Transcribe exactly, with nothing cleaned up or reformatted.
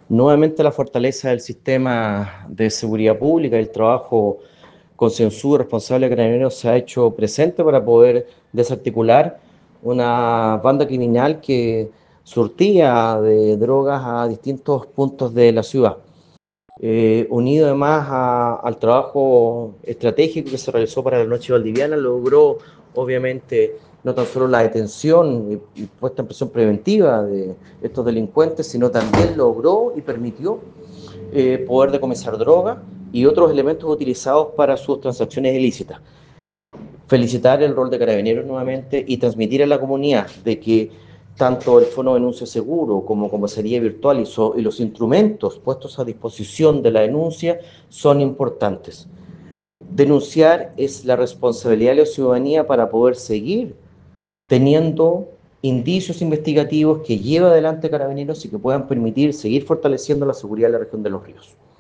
Nuevamente la fortaleza del sistema de seguridad pública, el trabajo concienzudo y responsable de Carabineros se ha hecho presente para poder desarticular una banda criminal que surtía de drogas a distintos puntos de la ciudad. Eh, unido además a- al trabajo estratégico que se realizó para la noche valdiviana, logró obviamente no tan solo la detención y, y puesta en prisión preventiva de estos delincuentes, sino también logró y permitió eh, poder decomisar droga y otros elementos utilizados para sus transacciones ilícitas. Felicitar el rol de Carabineros nuevamente y transmitir a la comunidad de que tanto el Fono de Denuncia Seguro como comisaría virtual y, so, y los instrumentos puestos a disposición de la denuncia son importantes. Denunciar es la responsabilidad de la ciudadanía para poder seguir teniendo indicios investigativos que lleva adelante Carabineros y que puedan permitir seguir fortaleciendo la seguridad de la región de Los Ríos.